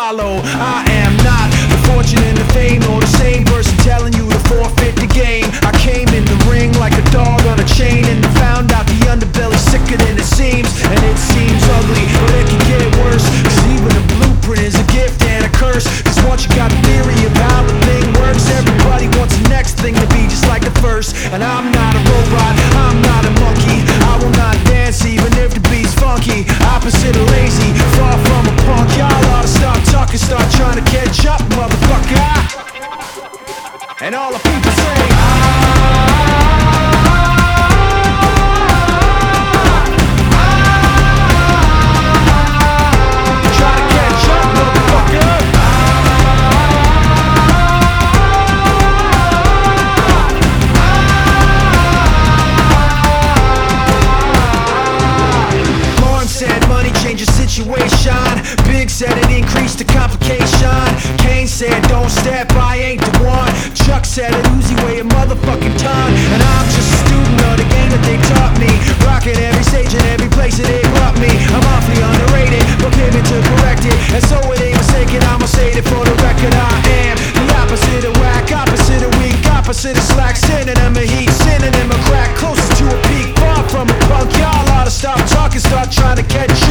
follow. I am not the fortune and the fame, or the same person telling you to forfeit the game. I came in the ring like a dog on a chain, and found out the underbelly's sicker than it seems. And it seems ugly, but it can get worse, cause even a blueprint is a gift and a curse. Cause once you got a theory of how the thing works, everybody wants the next thing to be just like the first. And I'm not a robot, I'm not a monkey. I will not dance even if the beat's funky. Opposite of lazy, far from a punk. Y'all ought to stop talking, start trying to catch up, motherfucker. And all the people say situation. Big said it increased the complication. Kane said don't step, I ain't the one. Chuck said it Uzi weigh a motherfucking ton. And I'm just a student of the game that they taught me, rocking every stage and every place that they brought me. I'm awfully underrated, but pivot to correct it. And so it ain't mistaken, I'ma say it for the record. I am the opposite of whack, opposite of weak, opposite of slack, synonym of heat, synonym of crack, closest to a peak, far from a punk. Y'all ought to stop talking, start trying to catch